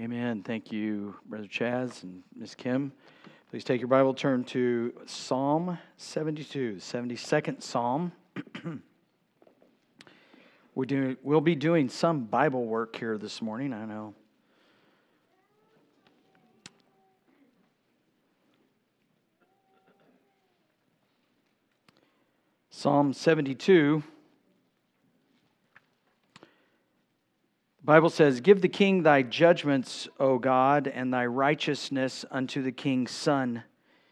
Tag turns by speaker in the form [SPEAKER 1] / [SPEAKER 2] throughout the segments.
[SPEAKER 1] Amen. Thank you, Brother Chaz and Miss Kim. Please take your Bible, turn to Psalm 72, 72nd Psalm. We'll be doing some Bible work here this morning, I know. Psalm 72. The Bible says, "Give the king thy judgments, O God, and thy righteousness unto the king's son.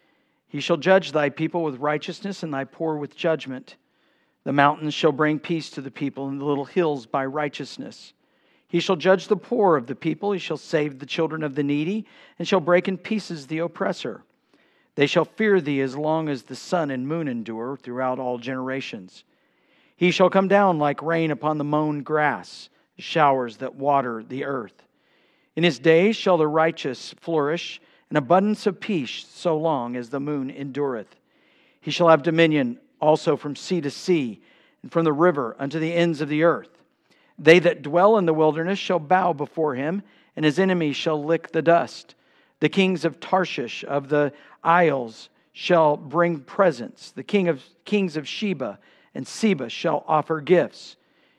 [SPEAKER 1] He shall judge thy people with righteousness, and thy poor with judgment. The mountains shall bring peace to the people, and the little hills by righteousness. He shall judge the poor of the people, he shall save the children of the needy, and shall break in pieces the oppressor. They shall fear thee as long as the sun and moon endure throughout all generations. He shall come down like rain upon the mown grass, showers that water the earth. In his days shall the righteous flourish, an abundance of peace so long as the moon endureth. He shall have dominion also from sea to sea, and from the river unto the ends of the earth. They that dwell in the wilderness shall bow before him, and his enemies shall lick the dust. The kings of Tarshish of the isles shall bring presents. The kings of Sheba and Seba shall offer gifts.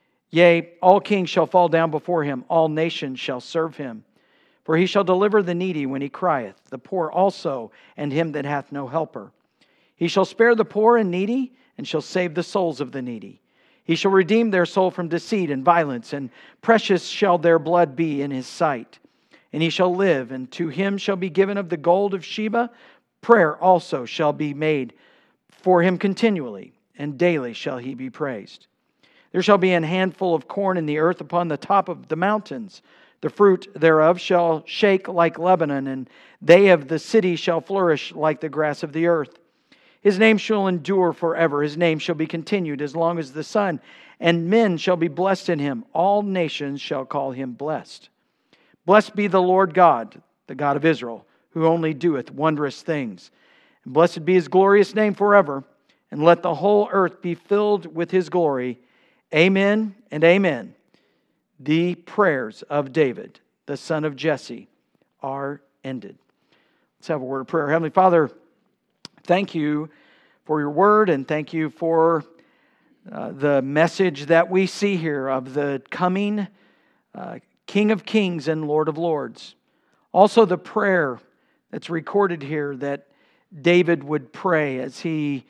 [SPEAKER 1] Yea, all kings shall fall down before him, all nations shall serve him. For he shall deliver the needy when he crieth, the poor also, and him that hath no helper. He shall spare the poor and needy, and shall save the souls of the needy. He shall redeem their soul from deceit and violence, and precious shall their blood be in his sight. And he shall live, and to him shall be given of the gold of Sheba. Prayer also shall be made for him continually, and daily shall he be praised. There shall be an handful of corn in the earth upon the top of the mountains. The fruit thereof shall shake like Lebanon, and they of the city shall flourish like the grass of the earth. His name shall endure forever. His name shall be continued as long as the sun, and men shall be blessed in him. All nations shall call him blessed. Blessed be the Lord God, the God of Israel, who only doeth wondrous things. And blessed be his glorious name forever, and let the whole earth be filled with his glory. Amen and amen." The prayers of David, the son of Jesse, are ended. Let's have a word of prayer. Heavenly Father, thank you for your word, and thank you for the message that we see here of the coming King of Kings and Lord of Lords. Also the prayer that's recorded here that David would pray as he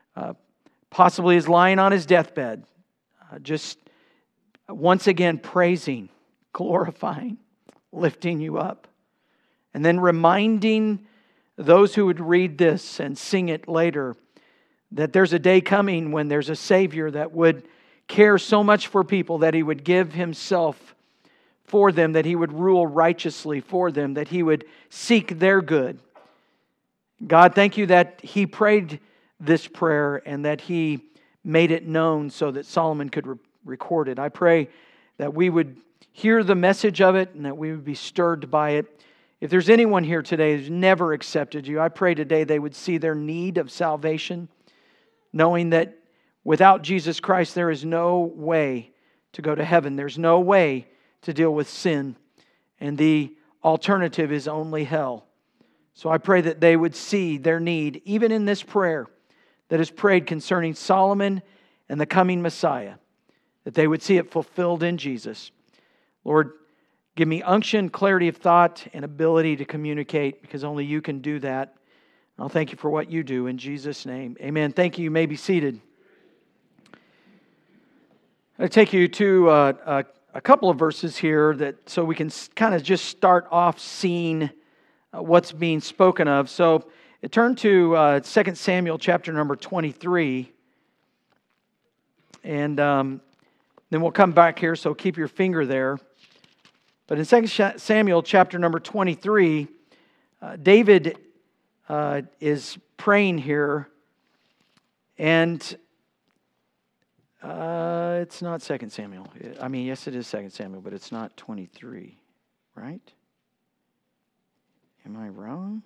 [SPEAKER 1] possibly is lying on his deathbed. Just once again praising, glorifying, lifting you up. And then reminding those who would read this and sing it later that there's a day coming when there's a Savior that would care so much for people that He would give Himself for them, that He would rule righteously for them, that He would seek their good. God, thank you that He prayed this prayer and that He made it known so that Solomon could record it. I pray that we would hear the message of it and that we would be stirred by it. If there's anyone here today who's never accepted you, I pray today they would see their need of salvation, knowing that without Jesus Christ there is no way to go to heaven. There's no way to deal with sin, and the alternative is only hell. So I pray that they would see their need, even in this prayer that is prayed concerning Solomon and the coming Messiah, that they would see it fulfilled in Jesus. Lord, give me unction, clarity of thought, and ability to communicate, because only you can do that. I'll thank you for what you do in Jesus' name. Amen. Thank you. You may be seated. I take you to a couple of verses here that so we can kind of just start off seeing what's being spoken of. So turn to 2 Samuel chapter number 23. And then we'll come back here, so keep your finger there. But in 2 Samuel chapter number 23, David is praying here. And it's not 2 Samuel. I mean, yes, it is 2 Samuel, but it's not 23, right? Am I wrong?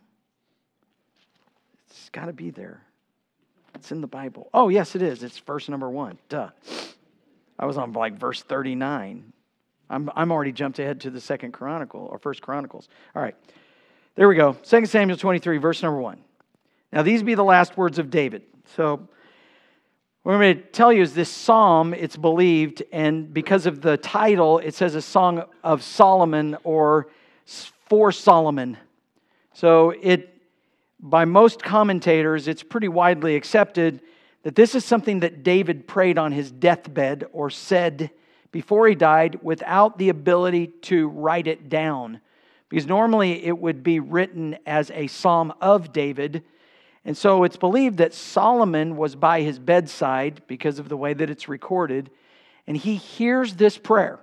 [SPEAKER 1] It's got to be there. It's in the Bible. Oh, yes, it is. It's verse number 1. Duh. I was on like verse 39. I'm already jumped ahead to the Second Chronicle or First Chronicles. All right, there we go. 2 Samuel 23, verse number 1. Now these be the last words of David. So what I'm going to tell you is this psalm, it's believed, and because of the title, it says a song of Solomon or for Solomon. So by most commentators, it's pretty widely accepted that this is something that David prayed on his deathbed or said before he died without the ability to write it down. Because normally it would be written as a psalm of David. And so it's believed that Solomon was by his bedside because of the way that it's recorded. And he hears this prayer.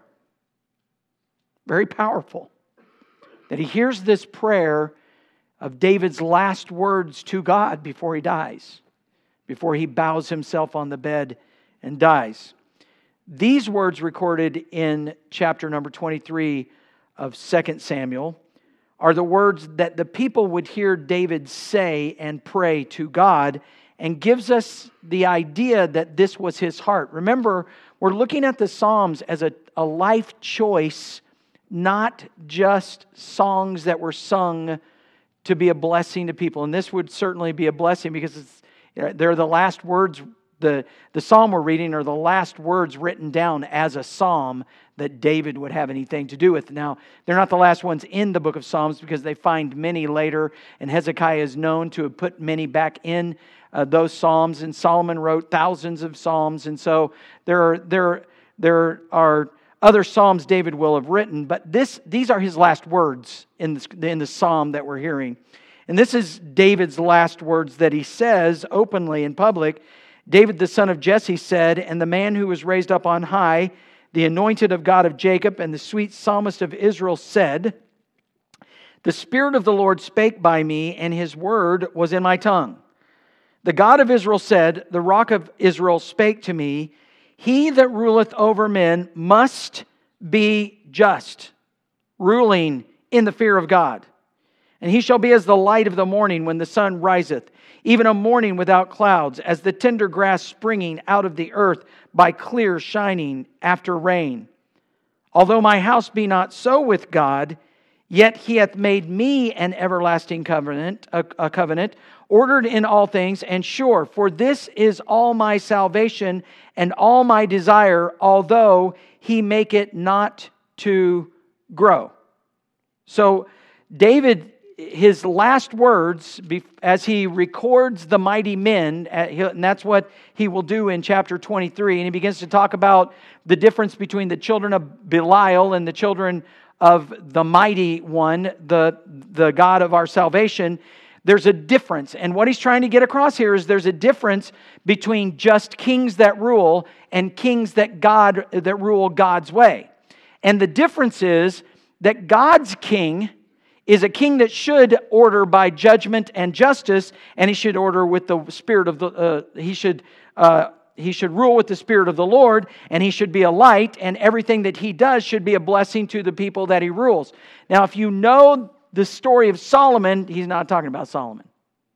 [SPEAKER 1] Very powerful. That he hears this prayer of David's last words to God before he dies. Before he bows himself on the bed and dies. These words recorded in chapter number 23 of 2 Samuel are the words that the people would hear David say and pray to God, and gives us the idea that this was his heart. Remember, we're looking at the Psalms as a life choice, not just songs that were sung to be a blessing to people. And this would certainly be a blessing because they're the last words. The psalm we're reading are the last words written down as a psalm that David would have anything to do with. Now, they're not the last ones in the book of Psalms because they find many later, and Hezekiah is known to have put many back in those psalms, and Solomon wrote thousands of psalms, and so there are other psalms David will have written, but these are his last words in the psalm that we're hearing. And this is David's last words that he says openly in public. David, the son of Jesse, said, "And the man who was raised up on high, the anointed of God of Jacob, and the sweet psalmist of Israel said, the Spirit of the Lord spake by me, and His word was in my tongue. The God of Israel said, the Rock of Israel spake to me, He that ruleth over men must be just, ruling in the fear of God. And he shall be as the light of the morning when the sun riseth, even a morning without clouds, as the tender grass springing out of the earth by clear shining after rain. Although my house be not so with God, yet He hath made me an everlasting covenant, a covenant, ordered in all things and sure. For this is all my salvation and all my desire, although He make it not to grow." So David, his last words, as he records the mighty men, and that's what he will do in chapter 23, and he begins to talk about the difference between the children of Belial and the children of the mighty one, the God of our salvation. There's a difference, and what he's trying to get across here is there's a difference between just kings that rule and kings that rule God's way. And the difference is that God's king is a king that should order by judgment and justice, and he should order with the spirit of the. He should rule with the Spirit of the Lord, and he should be a light, and everything that he does should be a blessing to the people that he rules. Now, if you know the story of Solomon, he's not talking about Solomon.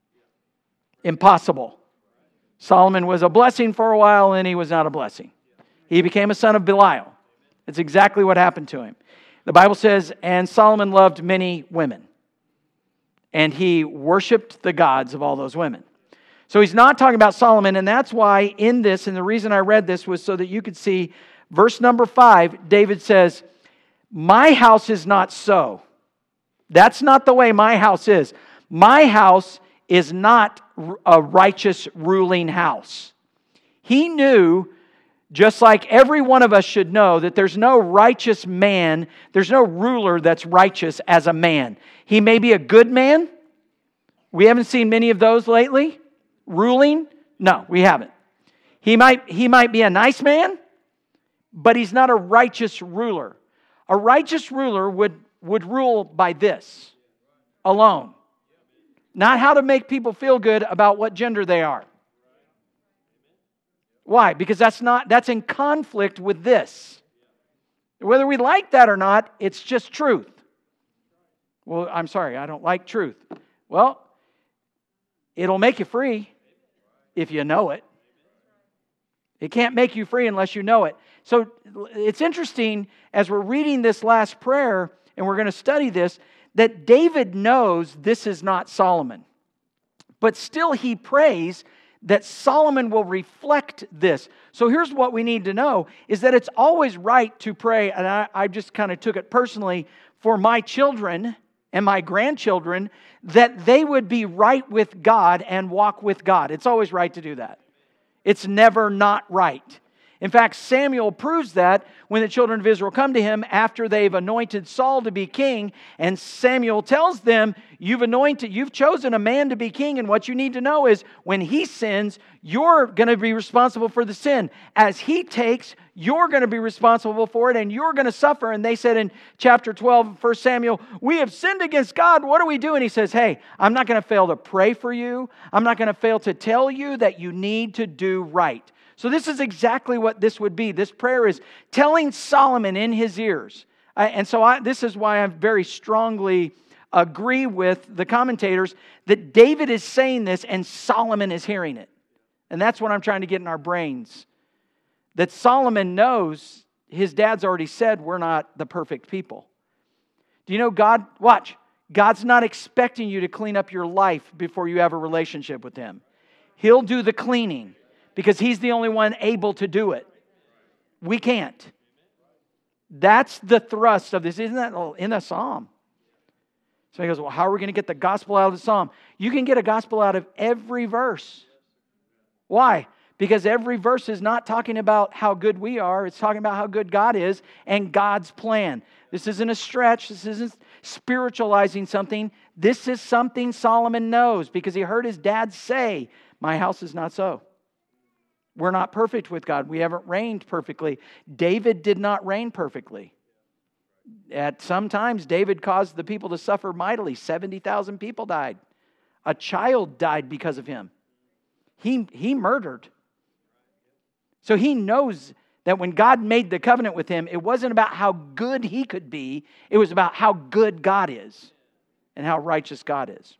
[SPEAKER 1] Impossible. Solomon was a blessing for a while, and he was not a blessing. He became a son of Belial. That's exactly what happened to him. The Bible says, and Solomon loved many women, and he worshiped the gods of all those women. So he's not talking about Solomon, and that's why in this, and the reason I read this was so that you could see verse number 5, David says, my house is not so. That's not the way my house is. My house is not a righteous ruling house. He knew, just like every one of us should know, that there's no righteous man, there's no ruler that's righteous as a man. He may be a good man. We haven't seen many of those lately. Ruling? No, we haven't. He might be a nice man, but he's not a righteous ruler. A righteous ruler would rule by this alone. Not how to make people feel good about what gender they are. Why? Because that's in conflict with this. Whether we like that or not, it's just truth. Well, I'm sorry, I don't like truth. Well, it'll make you free if you know it. It can't make you free unless you know it. So it's interesting as we're reading this last prayer, and we're going to study this, that David knows this is not Solomon. But still he prays that Solomon will reflect this. So here's what we need to know, is that it's always right to pray, and I just kind of took it personally, for my children and my grandchildren, that they would be right with God and walk with God. It's always right to do that. It's never not right. In fact, Samuel proves that when the children of Israel come to him after they've anointed Saul to be king, and Samuel tells them, you've chosen a man to be king, and what you need to know is when he sins, you're going to be responsible for the sin. As he takes, you're going to be responsible for it, and you're going to suffer. And they said in chapter 12 of 1 Samuel, we have sinned against God. What do we do? And he says, hey, I'm not going to fail to pray for you. I'm not going to fail to tell you that you need to do right. So this is exactly what this would be. This prayer is telling Solomon in his ears. This is why I very strongly agree with the commentators that David is saying this and Solomon is hearing it. And that's what I'm trying to get in our brains. That Solomon knows his dad's already said we're not the perfect people. Do you know God? Watch. God's not expecting you to clean up your life before you have a relationship with Him. He'll do the cleaning because He's the only one able to do it. We can't. That's the thrust of this. Isn't that in the Psalm? So he goes, well, how are we going to get the gospel out of the Psalm? You can get a gospel out of every verse. Why? Because every verse is not talking about how good we are. It's talking about how good God is and God's plan. This isn't a stretch. This isn't spiritualizing something. This is something Solomon knows because he heard his dad say, my house is not so. We're not perfect with God. We haven't reigned perfectly. David did not reign perfectly. At some times, David caused the people to suffer mightily. 70,000 people died. A child died because of him. He murdered. So he knows that when God made the covenant with him, it wasn't about how good he could be. It was about how good God is and how righteous God is.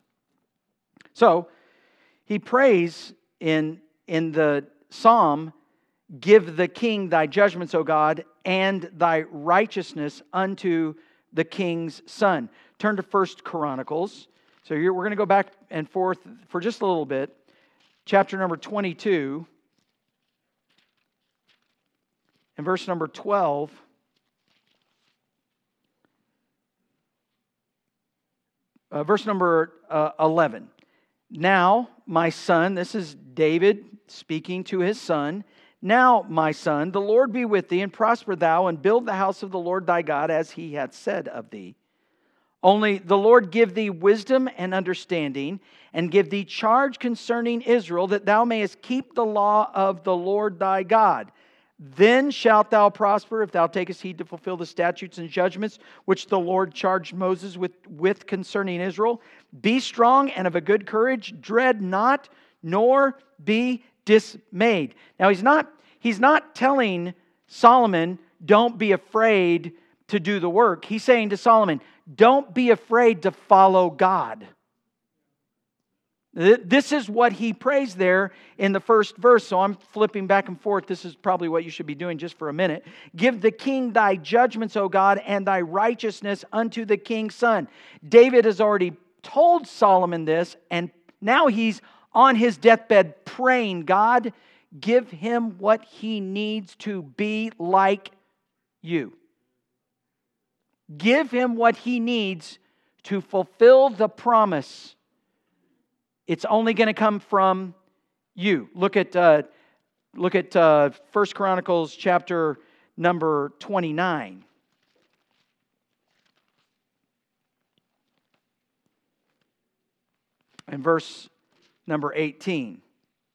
[SPEAKER 1] So he prays in the Psalm, give the king thy judgments, O God, and thy righteousness unto the king's son. Turn to 1 Chronicles. So we're going to go back and forth for just a little bit. Chapter number 22 and verse number 12. Verse number 11. Now, my son, this is David speaking to his son. Now, my son, the Lord be with thee, and prosper thou, and build the house of the Lord thy God, as he hath said of thee. Only the Lord give thee wisdom and understanding, and give thee charge concerning Israel, that thou mayest keep the law of the Lord thy God. Then shalt thou prosper, if thou takest heed to fulfill the statutes and judgments which the Lord charged Moses with concerning Israel. Be strong and of a good courage, dread not, nor be dismayed. Now he's not telling Solomon, don't be afraid to do the work. He's saying to Solomon, don't be afraid to follow God. This is what he prays there in the first verse. So I'm flipping back and forth. This is probably what you should be doing just for a minute. Give the king thy judgments, O God, and thy righteousness unto the king's son. David has already told Solomon this, and now he's on his deathbed praying, God, give him what he needs to be like you. Give him what he needs to fulfill the promise. It's only going to come from you. Look at 1 Chronicles chapter number 29. And verse number 18.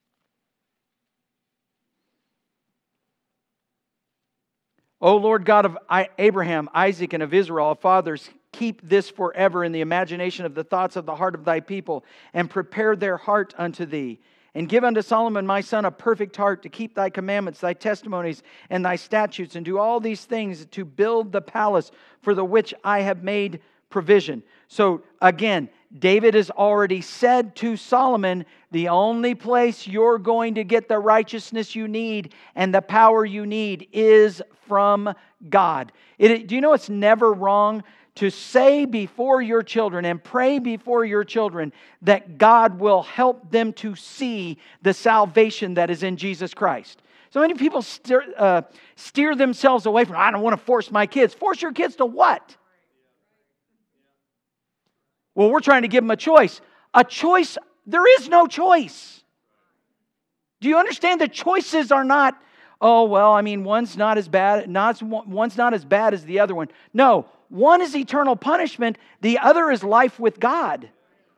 [SPEAKER 1] O Lord God of Abraham, Isaac, and of Israel, our fathers, keep this forever in the imagination of the thoughts of the heart of thy people, and prepare their heart unto thee. And give unto Solomon my son a perfect heart to keep thy commandments, thy testimonies, and thy statutes, and do all these things to build the palace for the which I have made provision. So again, David has already said to Solomon, the only place you're going to get the righteousness you need and the power you need is from God. Do you know it's never wrong to say before your children and pray before your children that God will help them to see the salvation that is in Jesus Christ? So many people steer themselves away from, I don't want to force my kids. Force your kids to what? Well, we're trying to give them a choice. A choice, there is no choice. Do you understand that choices are not, oh, well, I mean, one's not as bad as the other one. No, one is eternal punishment, the other is life with God.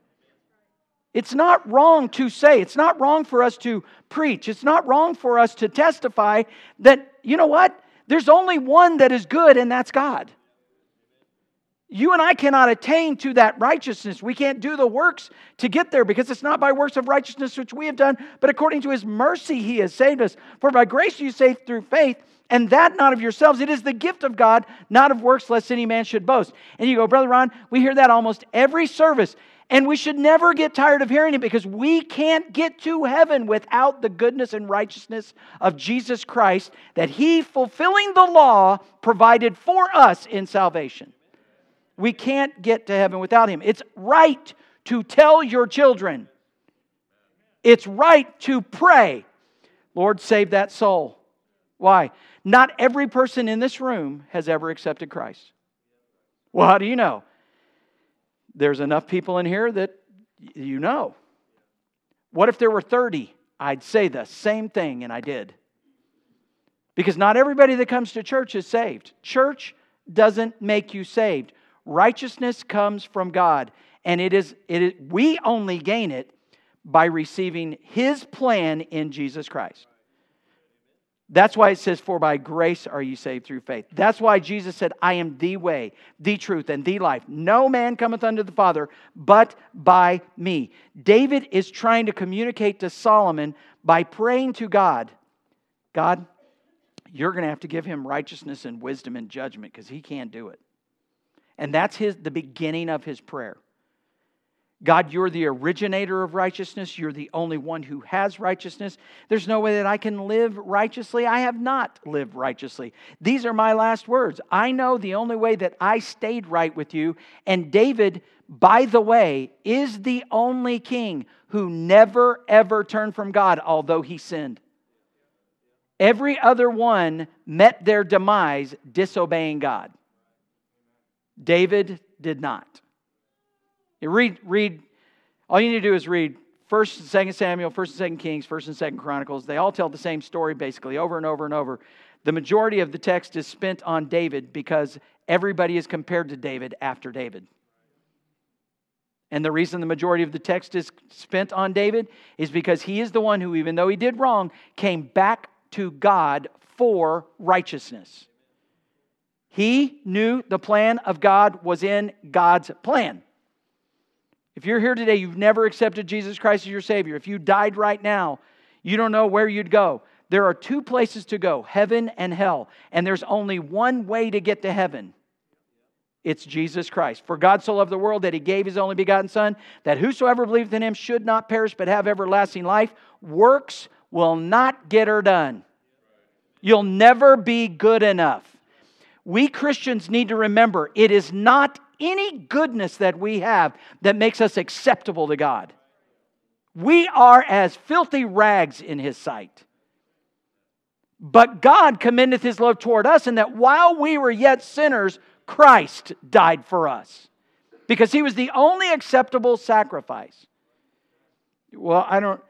[SPEAKER 1] It's not wrong to say, it's not wrong for us to preach, it's not wrong for us to testify that, you know what? There's only one that is good, and that's God. You and I cannot attain to that righteousness. We can't do the works to get there because it's not by works of righteousness which we have done, but according to His mercy He has saved us. For by grace you are saved through faith, and that not of yourselves. It is the gift of God, not of works, lest any man should boast. And you go, Brother Ron, we hear that almost every service. And we should never get tired of hearing it because we can't get to heaven without the goodness and righteousness of Jesus Christ that He, fulfilling the law, provided for us in salvation. We can't get to heaven without Him. It's right to tell your children. It's right to pray, Lord, save that soul. Why? Not every person in this room has ever accepted Christ. Well, how do you know? There's enough people in here that you know. What if there were 30? I'd say the same thing, and I did. Because not everybody that comes to church is saved. Church doesn't make you saved. Righteousness comes from God, and we only gain it by receiving His plan in Jesus Christ. That's why it says, for by grace are you saved through faith. That's why Jesus said, I am the way, the truth, and the life. No man cometh unto the Father but by me. David is trying to communicate to Solomon by praying to God, God, you're going to have to give him righteousness and wisdom and judgment because he can't do it. And that's the beginning of his prayer. God, you're the originator of righteousness. You're the only one who has righteousness. There's no way that I can live righteously. I have not lived righteously. These are my last words. I know the only way that I stayed right with you. And David, by the way, is the only king who never, ever turned from God, although he sinned. Every other one met their demise disobeying God. David did not. You read. All you need to do is read 1st and 2nd Samuel, 1st and 2nd Kings, 1st and 2nd Chronicles. They all tell the same story basically over and over and over. The majority of the text is spent on David because everybody is compared to David after David. And the reason the majority of the text is spent on David is because he is the one who, even though he did wrong, came back to God for righteousness. He knew the plan of God was in God's plan. If you're here today, you've never accepted Jesus Christ as your Savior. If you died right now, you don't know where you'd go. There are two places to go, heaven and hell. And there's only one way to get to heaven. It's Jesus Christ. For God so loved the world that He gave His only begotten Son, that whosoever believeth in Him should not perish but have everlasting life. Works will not get her done. You'll never be good enough. We Christians need to remember, it is not any goodness that we have that makes us acceptable to God. We are as filthy rags in His sight. But God commendeth His love toward us, in that while we were yet sinners, Christ died for us. Because He was the only acceptable sacrifice. Well,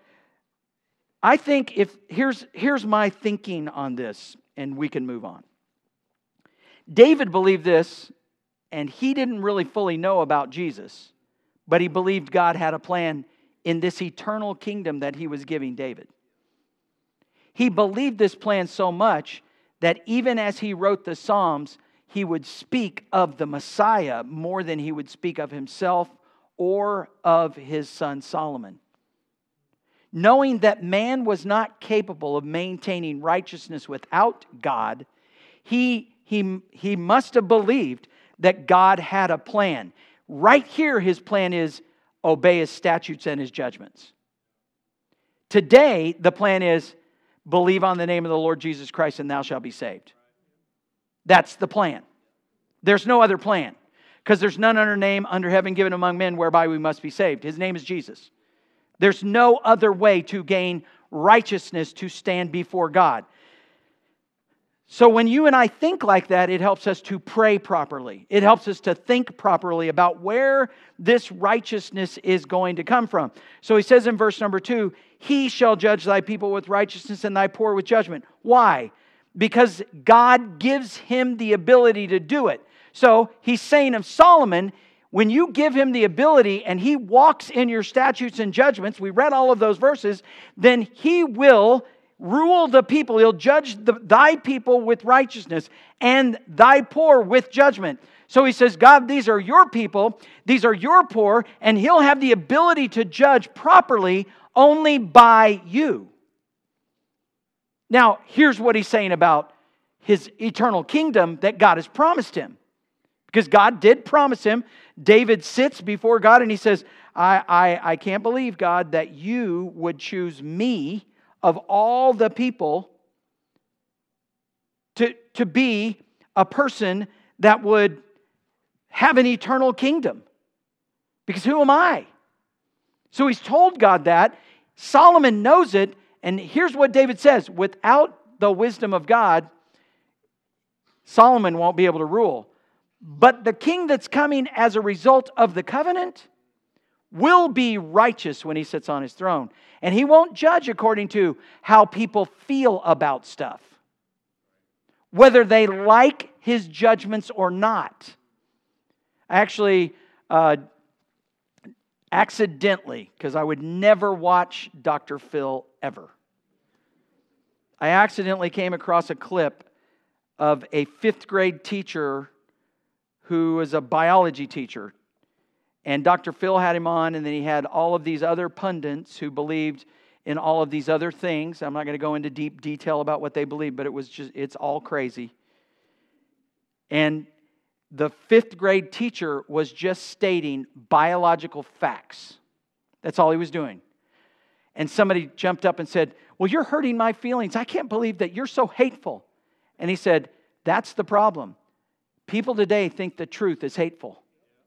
[SPEAKER 1] I think here's my thinking on this, and we can move on. David believed this, and he didn't really fully know about Jesus, but he believed God had a plan in this eternal kingdom that He was giving David. He believed this plan so much that even as he wrote the Psalms, he would speak of the Messiah more than he would speak of himself or of his son Solomon. Knowing that man was not capable of maintaining righteousness without God, he must have believed that God had a plan. Right here, His plan is, obey His statutes and His judgments. Today, the plan is, believe on the name of the Lord Jesus Christ and thou shalt be saved. That's the plan. There's no other plan. Because there's none other name under heaven given among men whereby we must be saved. His name is Jesus. There's no other way to gain righteousness to stand before God. So when you and I think like that, it helps us to pray properly. It helps us to think properly about where this righteousness is going to come from. So he says in verse number 2, He shall judge thy people with righteousness and thy poor with judgment. Why? Because God gives him the ability to do it. So he's saying of Solomon, when you give him the ability and he walks in your statutes and judgments, we read all of those verses, then he will rule the people. He'll judge thy people with righteousness and thy poor with judgment. So he says, God, these are your people, these are your poor, and he'll have the ability to judge properly only by you. Now, here's what he's saying about his eternal kingdom that God has promised him. Because God did promise him. David sits before God and he says, I can't believe, God, that you would choose me of all the people to be a person that would have an eternal kingdom. Because who am I? So he's told God that. Solomon knows it. And here's what David says. Without the wisdom of God, Solomon won't be able to rule. But the king that's coming as a result of the covenant will be righteous when he sits on his throne. And he won't judge according to how people feel about stuff, whether they like his judgments or not. I actually accidentally, because I would never watch Dr. Phil ever, I accidentally came across a clip of a 5th grade teacher who was a biology teacher. And Dr. Phil had him on, and then he had all of these other pundits who believed in all of these other things. I'm not going to go into deep detail about what they believe, but it's all crazy. And the 5th grade teacher was just stating biological facts. That's all he was doing. And somebody jumped up and said, well, you're hurting my feelings. I can't believe that you're so hateful. And he said, that's the problem. People today think the truth is hateful.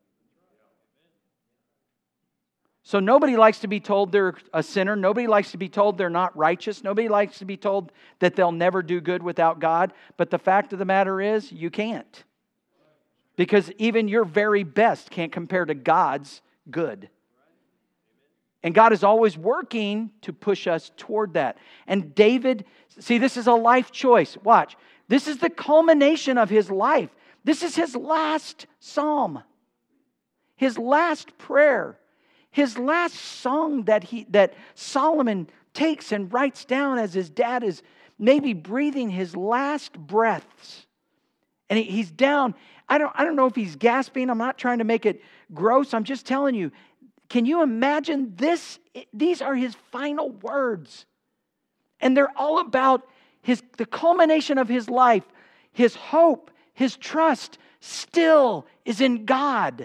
[SPEAKER 1] So nobody likes to be told they're a sinner. Nobody likes to be told they're not righteous. Nobody likes to be told that they'll never do good without God. But the fact of the matter is, you can't. Because even your very best can't compare to God's good. And God is always working to push us toward that. And David, see, this is a life choice. Watch. This is the culmination of his life. This is his last psalm. His last prayer. His last song that Solomon takes and writes down as his dad is maybe breathing his last breaths. And he's down. I don't know if he's gasping. I'm not trying to make it gross. I'm just telling you. Can you imagine this? These are his final words. And they're all about the culmination of his life. His hope, his trust still is in God.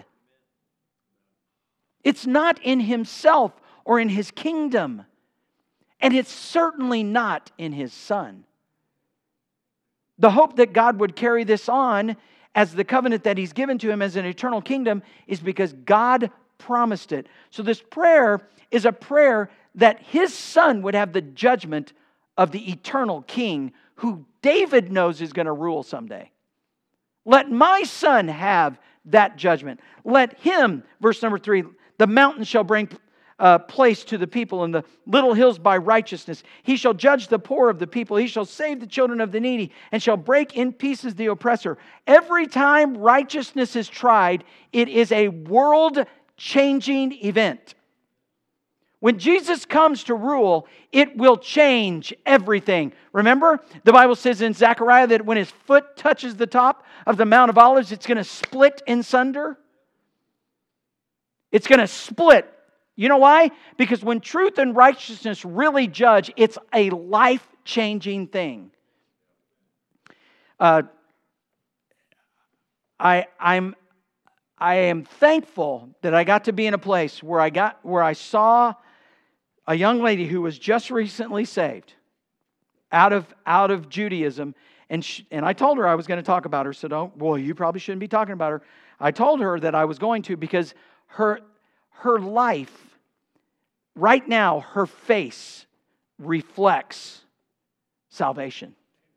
[SPEAKER 1] It's not in himself or in his kingdom. And it's certainly not in his Son. The hope that God would carry this on as the covenant that he's given to him as an eternal kingdom is because God promised it. So this prayer is a prayer that his Son would have the judgment of the eternal king who David knows is going to rule someday. Let my Son have that judgment. Let him, verse number 3, the mountains shall bring place to the people, and the little hills by righteousness. He shall judge the poor of the people. He shall save the children of the needy, and shall break in pieces the oppressor. Every time righteousness is tried, it is a world-changing event. When Jesus comes to rule, it will change everything. Remember, the Bible says in Zechariah that when his foot touches the top of the Mount of Olives, it's going to split in sunder. It's going to split. You know why? Because when truth and righteousness really judge, it's a life-changing thing. I'm I am thankful that I got to be in a place where I saw a young lady who was just recently saved out of Judaism, and I told her I was going to talk about her. So you probably shouldn't be talking about her. I told her that I was going to, because her life right now, her face reflects salvation.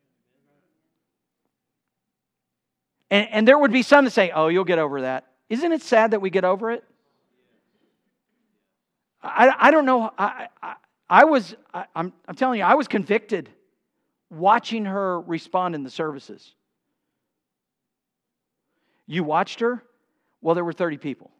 [SPEAKER 1] And there would be some that say, "Oh, you'll get over that." Isn't it sad that we get over it? I don't know. I'm telling you, I was convicted watching her respond in the services. You watched her? Well, there were 30 people.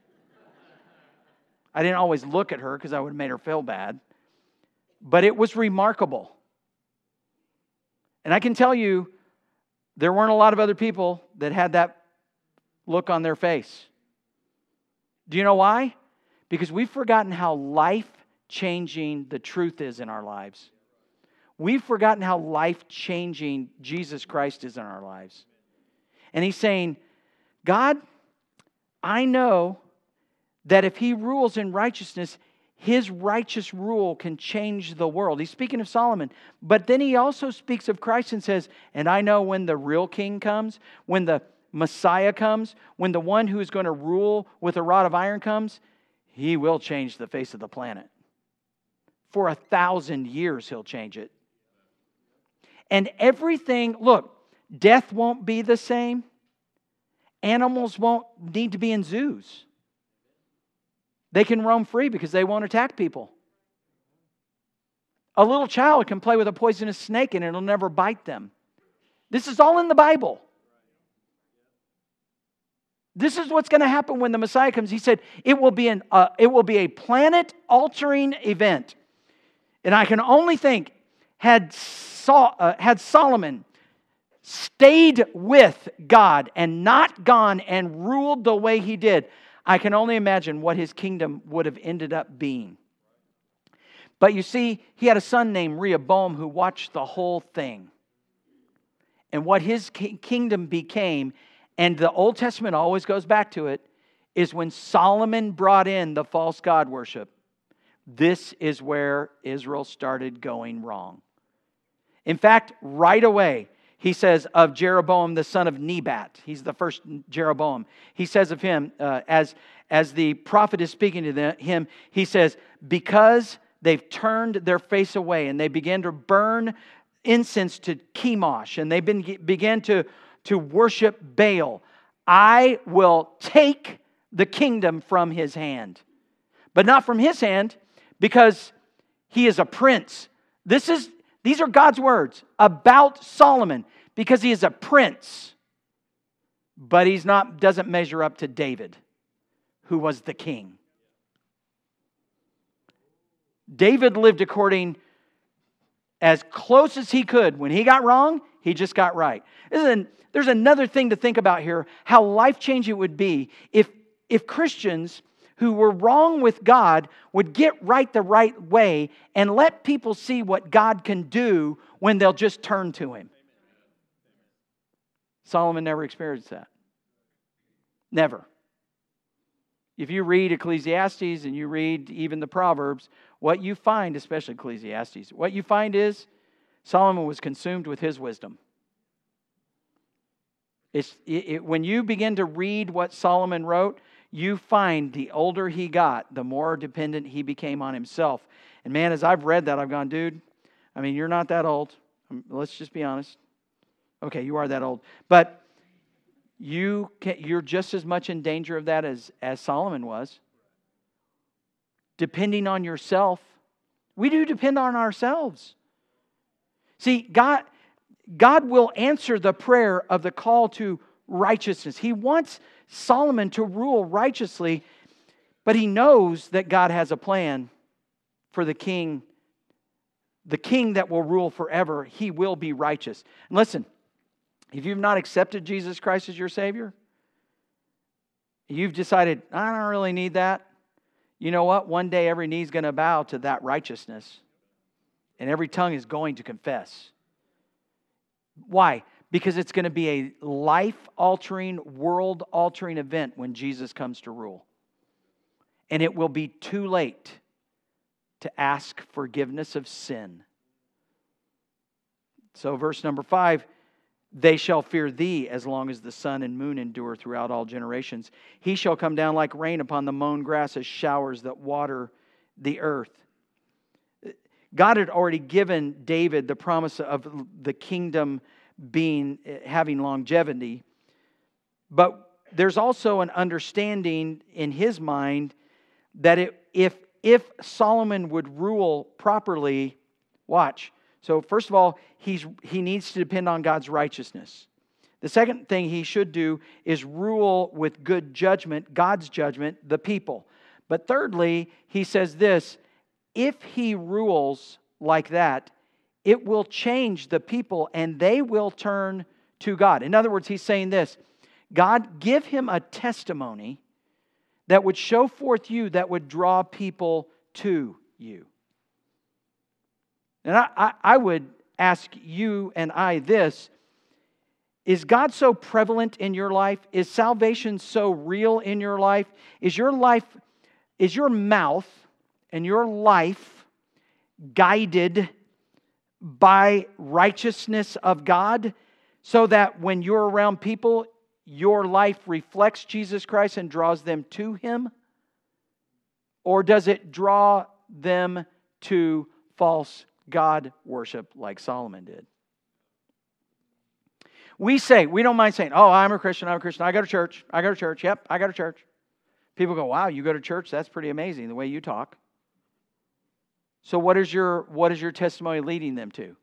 [SPEAKER 1] I didn't always look at her because I would have made her feel bad. But it was remarkable. And I can tell you, there weren't a lot of other people that had that look on their face. Do you know why? Because we've forgotten how life-changing the truth is in our lives. We've forgotten how life-changing Jesus Christ is in our lives. And He's saying, God, I know that if He rules in righteousness, His righteous rule can change the world. He's speaking of Solomon. But then He also speaks of Christ and says, and I know when the real king comes, when the Messiah comes, when the one who is going to rule with a rod of iron comes, He will change the face of the planet. For 1,000 years He'll change it. And everything, look, death won't be the same. Animals won't need to be in zoos. They can roam free because they won't attack people. A little child can play with a poisonous snake and it'll never bite them. This is all in the Bible. This is what's going to happen when the Messiah comes. He said it will be a planet-altering event. And I can only think, had Solomon stayed with God and not gone and ruled the way he did, I can only imagine what his kingdom would have ended up being. But you see, he had a son named Rehoboam who watched the whole thing. And what his kingdom became, and the Old Testament always goes back to it, is when Solomon brought in the false god worship. This is where Israel started going wrong. In fact, right away, he says of Jeroboam, the son of Nebat. He's the first Jeroboam. He says of him, as the prophet is speaking to him, he says, because they've turned their face away and they began to burn incense to Chemosh and they began to worship Baal, I will take the kingdom from his hand. But not from his hand, because he is a prince. These are God's words about Solomon, because he is a prince, but doesn't measure up to David, who was the king. David lived according as close as he could. When he got wrong, he just got right. There's another thing to think about here, how life-changing it would be if Christians who were wrong with God would get right the right way and let people see what God can do when they'll just turn to Him. Solomon never experienced that. Never. If you read Ecclesiastes and you read even the Proverbs, what you find, especially Ecclesiastes, what you find is Solomon was consumed with his wisdom. When you begin to read what Solomon wrote, you find the older he got, the more dependent he became on himself. And man, as I've read that, I've gone, dude, I mean, you're not that old. Let's just be honest. Okay, you are that old. But you're just as much in danger of that as Solomon was. Depending on yourself. We do depend on ourselves. See, God will answer the prayer of the call to righteousness. He wants Solomon to rule righteously, but he knows that God has a plan for the king that will rule forever. He will be righteous. And listen, if you've not accepted Jesus Christ as your Savior, you've decided, I don't really need that. You know what? One day every knee is going to bow to that righteousness, and every tongue is going to confess. Why? Because it's going to be a life-altering, world-altering event when Jesus comes to rule. And it will be too late to ask forgiveness of sin. So verse number 5, they shall fear thee as long as the sun and moon endure throughout all generations. He shall come down like rain upon the mown grass as showers that water the earth. God had already given David the promise of the kingdom having longevity. But there's also an understanding in his mind that if Solomon would rule properly, watch. So first of all, he needs to depend on God's righteousness. The second thing he should do is rule with good judgment, God's judgment, the people. But thirdly, he says this, if he rules like that, it will change the people and they will turn to God. In other words, he's saying this, God, give him a testimony that would show forth you, that would draw people to you. And I would ask you and I this, is God so prevalent in your life? Is salvation so real in your life? Is your mouth and your life guided by righteousness of God so that when you're around people, your life reflects Jesus Christ and draws them to Him? Or does it draw them to false God worship like Solomon did? We don't mind saying, oh, I'm a Christian, I go to church, yep, I go to church. People go, wow, you go to church? That's pretty amazing, the way you talk. So what is your testimony leading them to?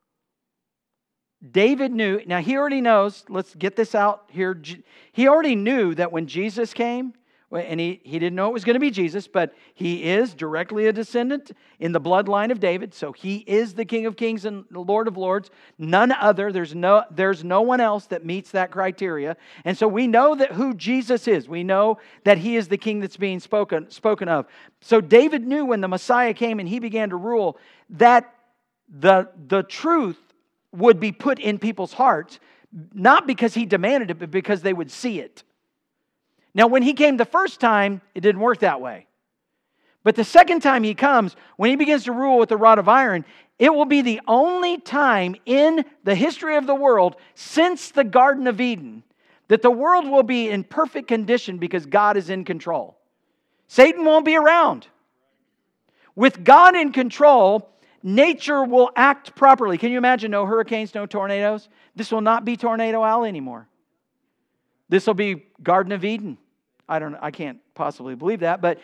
[SPEAKER 1] David knew, now he already knows, let's get this out here. He already knew that when Jesus came, and he didn't know it was going to be Jesus, but he is directly a descendant in the bloodline of David. So he is the King of Kings and the Lord of Lords. None other. There's no one else that meets that criteria. And so we know that who Jesus is. We know that He is the King that's being spoken of. So David knew when the Messiah came and He began to rule that the truth would be put in people's hearts, not because He demanded it, but because they would see it. Now, when He came the first time, it didn't work that way. But the second time He comes, when He begins to rule with the rod of iron, it will be the only time in the history of the world since the Garden of Eden that the world will be in perfect condition because God is in control. Satan won't be around. With God in control, nature will act properly. Can you imagine no hurricanes, no tornadoes? This will not be Tornado Alley anymore. This will be Garden of Eden. I can't possibly believe that, but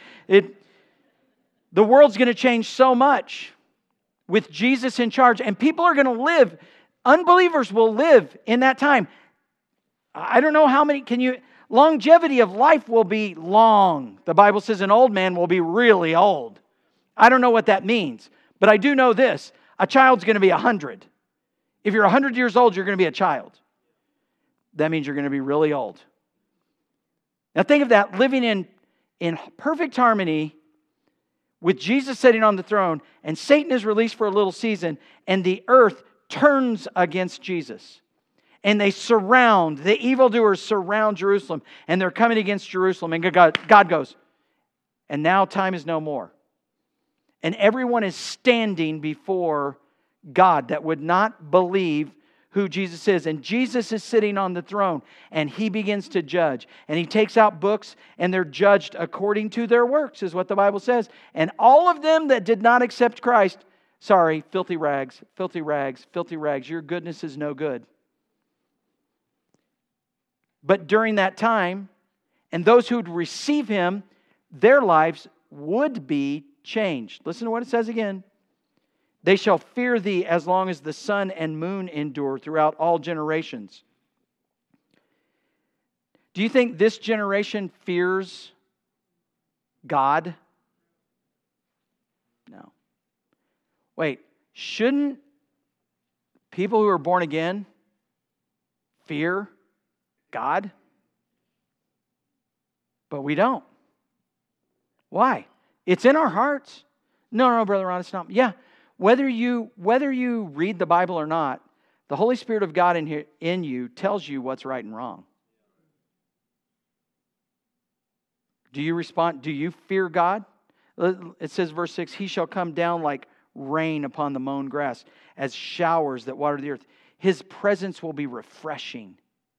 [SPEAKER 1] the world's going to change so much with Jesus in charge, and people are going to live, unbelievers will live in that time. I don't know how many, longevity of life will be long. The Bible says an old man will be really old. I don't know what that means, but I do know this, a child's going to be 100. If you're 100 years old, you're going to be a child. That means you're going to be really old. Now think of that, living in perfect harmony with Jesus sitting on the throne, and Satan is released for a little season, and the earth turns against Jesus. And the evildoers surround Jerusalem, and they're coming against Jerusalem, and God goes, and now time is no more. And everyone is standing before God that would not believe who Jesus is. And Jesus is sitting on the throne, and He begins to judge. And He takes out books, and they're judged according to their works, is what the Bible says. And all of them that did not accept Christ, sorry, filthy rags, filthy rags, filthy rags. Your goodness is no good. But during that time, and those who would receive Him, their lives would be changed. Listen to what it says again. They shall fear Thee as long as the sun and moon endure throughout all generations. Do you think this generation fears God? No. Wait, shouldn't people who are born again fear God? But we don't. Why? It's in our hearts. No, Brother Ron, it's not. Yeah. Whether you read the Bible or not, The Holy Spirit of God in you tells you what's right and wrong. Do you respond? Do you fear God? It says, verse 6, He shall come down like rain upon the mown grass, as showers that water the earth. His presence will be refreshing.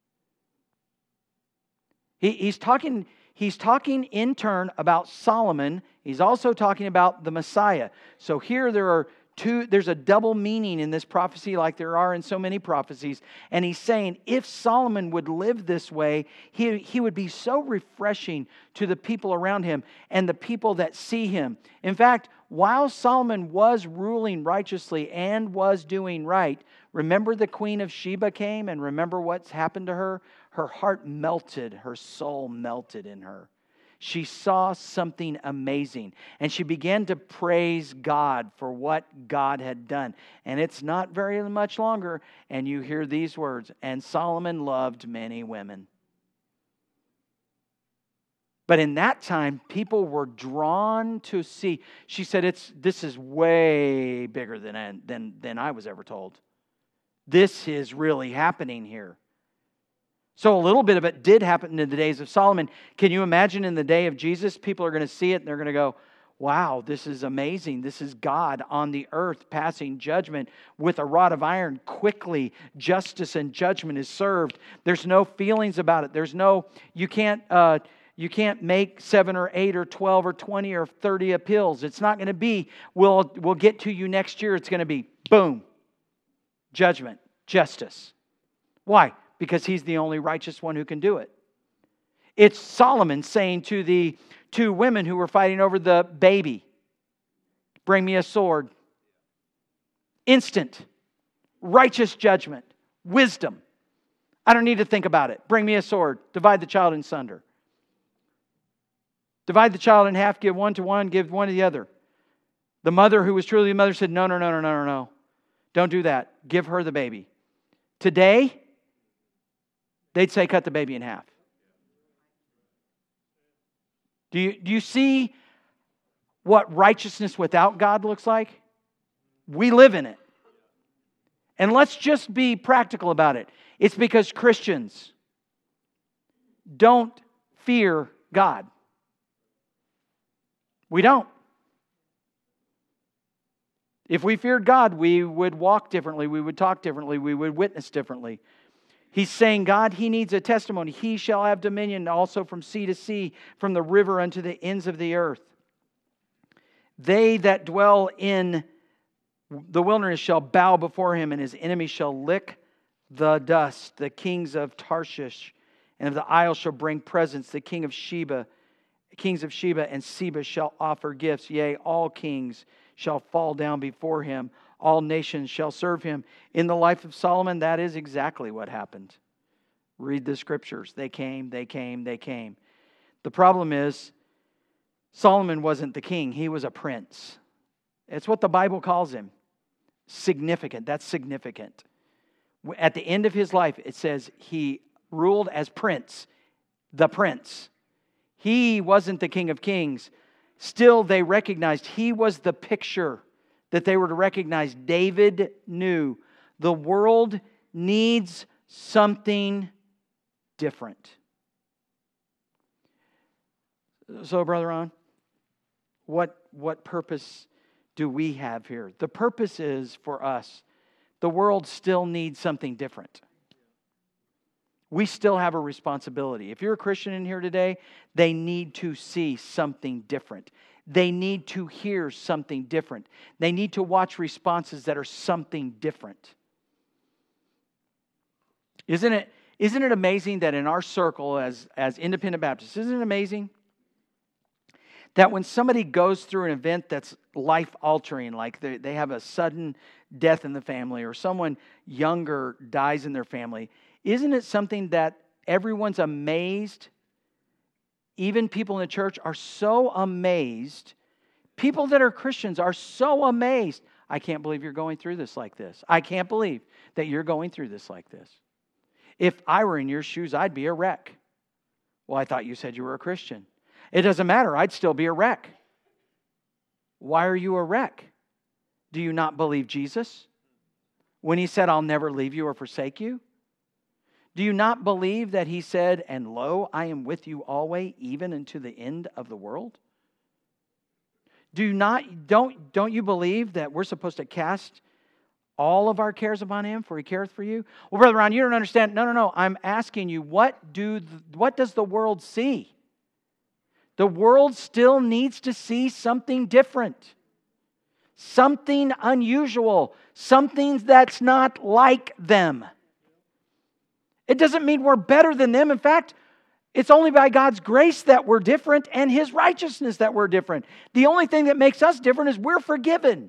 [SPEAKER 1] He's talking in turn about Solomon. He's also talking about the Messiah. So here there's a double meaning in this prophecy, like there are in so many prophecies. And he's saying if Solomon would live this way, he would be so refreshing to the people around him and the people that see him. In fact, while Solomon was ruling righteously and was doing right, remember the Queen of Sheba came, and remember what's happened to her? Her heart melted, her soul melted in her. She saw something amazing, and she began to praise God for what God had done. And it's not very much longer, and you hear these words, and Solomon loved many women. But in that time, people were drawn to see. She said, this is way bigger than I was ever told. This is really happening here. So a little bit of it did happen in the days of Solomon. Can you imagine in the day of Jesus, people are going to see it and they're going to go, wow, this is amazing. This is God on the earth passing judgment with a rod of iron. Quickly, justice and judgment is served. There's no feelings about it. You can't make 7 or 8 or 12 or 20 or 30 appeals. It's not going to be, we'll get to you next year. It's going to be, boom, judgment, justice. Why? Because He's the only righteous one who can do it. It's Solomon saying to the 2 women who were fighting over the baby, bring me a sword. Instant, righteous judgment, wisdom. I don't need to think about it. Bring me a sword. Divide the child in sunder. Divide the child in half, give one to one, give one to the other. The mother who was truly the mother said, no. Don't do that. Give her the baby. Today, they'd say cut the baby in half. Do you see what righteousness without God looks like? We live in it. And let's just be practical about it. It's because Christians don't fear God. We don't. If we feared God, we would walk differently, we would talk differently, we would witness differently. He's saying, God, He needs a testimony. He shall have dominion also from sea to sea, from the river unto the ends of the earth. They that dwell in the wilderness shall bow before Him, and His enemies shall lick the dust. The kings of Tarshish and of the isles shall bring presents. The kings of Sheba and Seba shall offer gifts. Yea, all kings shall fall down before Him. All nations shall serve Him. In the life of Solomon, that is exactly what happened. Read the scriptures. They came. The problem is, Solomon wasn't the king. He was a prince. It's what the Bible calls him. Significant. That's significant. At the end of his life, it says he ruled as prince. The prince. He wasn't the King of Kings. Still, they recognized he was the picture that they were to recognize. David knew the world needs something different. So, Brother Ron, what purpose do we have here? The purpose is for us. The world still needs something different. We still have a responsibility. If you're a Christian in here today, they need to see something different. They need to hear something different. They need to watch responses that are something different. Isn't it amazing that in our circle as independent Baptists, isn't it amazing that when somebody goes through an event that's life-altering, like they have a sudden death in the family or someone younger dies in their family, isn't it something that everyone's amazed? Even people in the church are so amazed. People that are Christians are so amazed. I can't believe you're going through this like this. I can't believe that you're going through this like this. If I were in your shoes, I'd be a wreck. Well, I thought you said you were a Christian. It doesn't matter. I'd still be a wreck. Why are you a wreck? Do you not believe Jesus? when He said, I'll never leave you or forsake you? Do you not believe that He said, and lo, I am with you always, even unto the end of the world? Don't you believe that we're supposed to cast all of our cares upon Him, for He careth for you? Well, Brother Ron, you don't understand. No. I'm asking you, what does the world see? The world still needs to see something different, something unusual, something that's not like them. It doesn't mean we're better than them. In fact, it's only by God's grace that we're different and His righteousness that we're different. The only thing that makes us different is we're forgiven.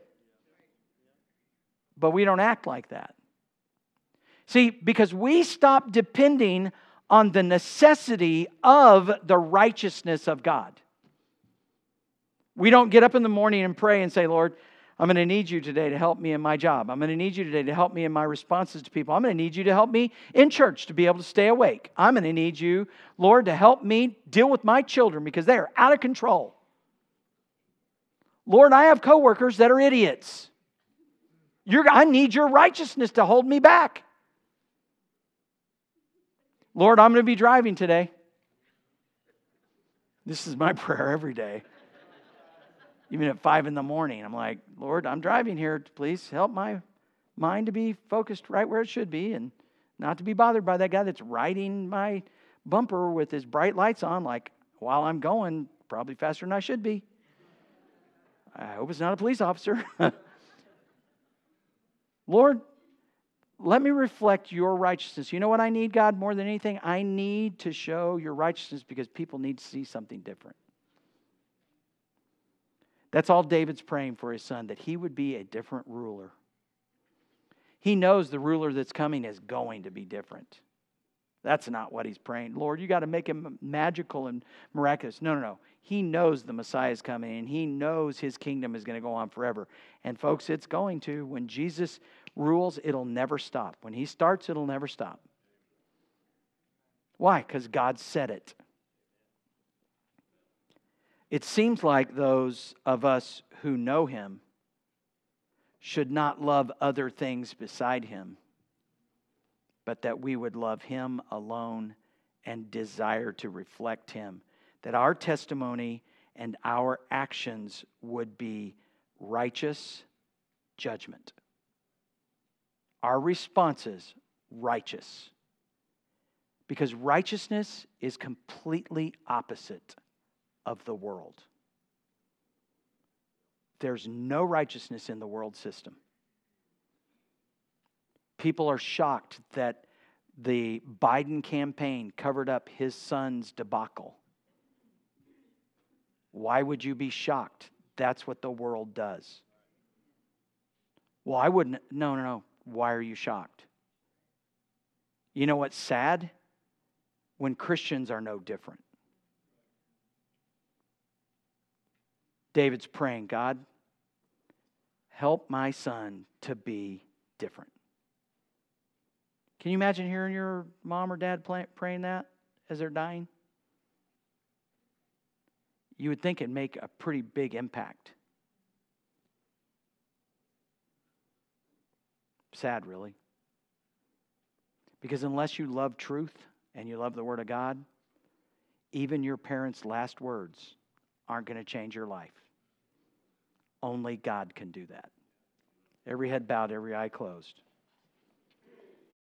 [SPEAKER 1] But we don't act like that. See, because we stop depending on the necessity of the righteousness of God. We don't get up in the morning and pray and say, Lord, I'm going to need you today to help me in my job. I'm going to need you today to help me in my responses to people. I'm going to need you to help me in church to be able to stay awake. I'm going to need you, Lord, to help me deal with my children because they are out of control. Lord, I have coworkers that are idiots. I need your righteousness to hold me back. Lord, I'm going to be driving today. This is my prayer every day. Even at 5 a.m, I'm like, Lord, I'm driving here. Please help my mind to be focused right where it should be and not to be bothered by that guy that's riding my bumper with his bright lights on, like while I'm going, probably faster than I should be. I hope it's not a police officer. Lord, let me reflect your righteousness. You know what I need, God, more than anything? I need to show your righteousness because people need to see something different. That's all David's praying for his son, that he would be a different ruler. He knows the ruler that's coming is going to be different. That's not what he's praying. Lord, you got to make him magical and miraculous. No. He knows the Messiah is coming, and he knows his kingdom is going to go on forever. And folks, it's going to. When Jesus rules, it'll never stop. When He starts, it'll never stop. Why? Because God said it. It seems like those of us who know Him should not love other things beside Him, but that we would love Him alone and desire to reflect Him. That our testimony and our actions would be righteous judgment. Our responses, righteous. Because righteousness is completely opposite of the world. There's no righteousness in the world system. People are shocked that the Biden campaign covered up his son's debacle. Why would you be shocked? That's what the world does. Well, I wouldn't. No. Why are you shocked? You know what's sad? When Christians are no different. David's praying, God, help my son to be different. Can you imagine hearing your mom or dad praying that as they're dying? You would think it'd make a pretty big impact. Sad, really. Because unless you love truth and you love the Word of God, even your parents' last words aren't going to change your life. Only God can do that. Every head bowed, every eye closed.